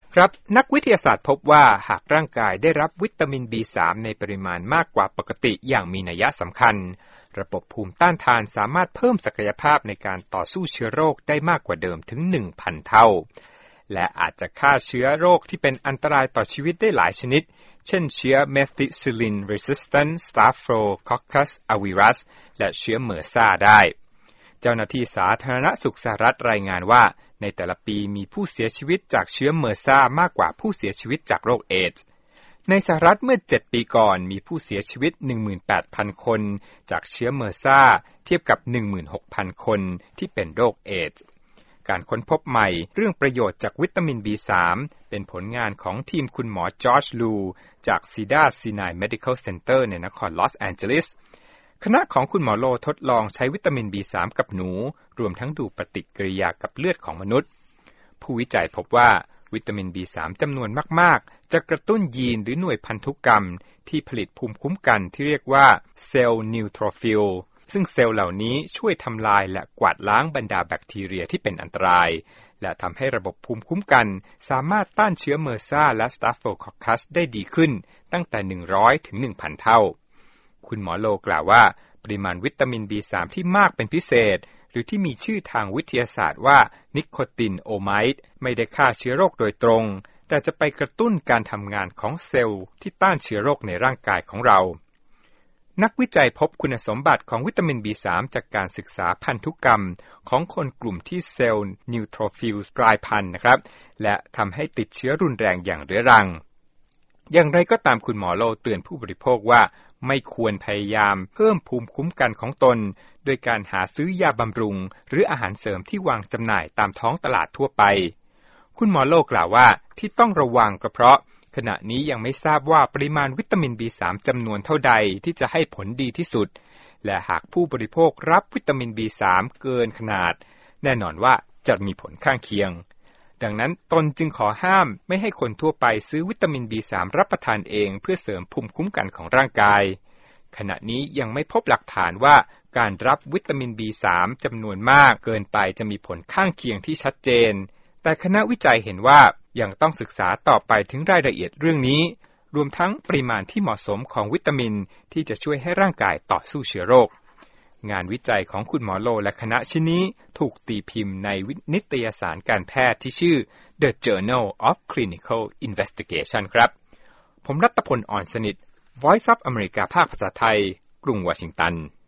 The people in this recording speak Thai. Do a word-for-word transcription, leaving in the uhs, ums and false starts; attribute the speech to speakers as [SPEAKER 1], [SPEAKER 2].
[SPEAKER 1] ครับนักวิทยาศาสตร์พบว่าหากร่างกายได้รับวิตามิน บี สาม ในปริมาณมากกว่าปกติอย่างมีนัยสำคัญระบบภูมิต้านทานสามารถเพิ่มศักยภาพในการต่อสู้เชื้อโรคได้มากกว่าเดิมถึง หนึ่งพัน เท่าและอาจจะฆ่าเชื้อโรคที่เป็นอันตรายต่อชีวิตได้หลายชนิดเช่นเชื้อ Methicillin Resistant Staphylococcus aureus และเชื้อเมอร์ซาได้เจ้าหน้าที่สาธารณสุขสหรัฐรายงานว่าในแต่ละปีมีผู้เสียชีวิตจากเชื้อเมอร์ซามากกว่าผู้เสียชีวิตจากโรคเอดส์ในสหรัฐเมื่อเจ็ดปีก่อนมีผู้เสียชีวิต หนึ่งหมื่นแปดพัน คนจากเชื้อเมอร์ซาเทียบกับ หนึ่งหมื่นหกพัน คนที่เป็นโรคเอดส์การค้นพบใหม่เรื่องประโยชน์จากวิตามิน บี สาม เป็นผลงานของทีมคุณหมอจอร์จลูจากซีดาร์ซีไนน์ Medical Center ในนครลอสแอนเจลิสคณะของคุณหมอโลทดลองใช้วิตามิน บี สาม กับหนูรวมทั้งดูปฏิกิริยากับเลือดของมนุษย์ผู้วิจัยพบว่าวิตามิน บี สาม จำนวนมากๆจะกระตุ้นยีนหรือหน่วยพันธุกรรมที่ผลิตภูมิคุ้มกันที่เรียกว่าเซลล์นิวโทรฟิลซึ่งเซลล์เหล่านี้ช่วยทำลายและกวาดล้างบรรดาแบคทีเรียที่เป็นอันตรายและทำให้ระบบภูมิคุ้มกันสามารถต้านเชื้อเมอร์ซาและสตาฟิโลคอคคัสได้ดีขึ้นตั้งแต่ หนึ่งร้อย ถึง หนึ่งพัน เท่าคุณหมอโลกล่าวว่าปริมาณวิตามิน บี สาม ที่มากเป็นพิเศษหรือที่มีชื่อทางวิทยาศาสตร์ว่านิโคตินโอไมด์ไม่ได้ฆ่าเชื้อโรคโดยตรงแต่จะไปกระตุ้นการทำงานของเซลล์ที่ต้านเชื้อโรคในร่างกายของเรานักวิจัยพบคุณสมบัติของวิตามิน บี สาม จากการศึกษาพันธุกรรมของคนกลุ่มที่เซลล์นิวโทรฟิลกลายพันธุ์นะครับและทำให้ติดเชื้อรุนแรงอย่างเรื้อรังอย่างไรก็ตามคุณหมอโลเตือนผู้บริโภคว่าไม่ควรพยายามเพิ่มภูมิคุ้มกันของตนโดยการหาซื้อยาบำรุงหรืออาหารเสริมที่วางจำหน่ายตามท้องตลาดทั่วไปคุณหมอโลกล่าวว่าที่ต้องระวังก็เพราะขณะนี้ยังไม่ทราบว่าปริมาณวิตามิน บี สาม จำนวนเท่าใดที่จะให้ผลดีที่สุดและหากผู้บริโภครับวิตามิน บี สาม เกินขนาดแน่นอนว่าจะมีผลข้างเคียงดังนั้นตนจึงขอห้ามไม่ให้คนทั่วไปซื้อวิตามิน บี สาม รับประทานเองเพื่อเสริมภูมิคุ้มกันของร่างกายขณะนี้ยังไม่พบหลักฐานว่าการรับวิตามิน บี สาม จำนวนมากเกินไปจะมีผลข้างเคียงที่ชัดเจนแต่คณะวิจัยเห็นว่ายังต้องศึกษาต่อไปถึงรายละเอียดเรื่องนี้รวมทั้งปริมาณที่เหมาะสมของวิตามินที่จะช่วยให้ร่างกายต่อสู้เชื้อโรคงานวิจัยของคุณหมอโลและคณะชิ้นนี้ถูกตีพิมพ์ในนิตยสารการแพทย์ที่ชื่อ The Journal of Clinical Investigation ครับผมรัตพล อ่อนสนิท Voice of America ภาคภาษาไทยกรุงวอชิงตัน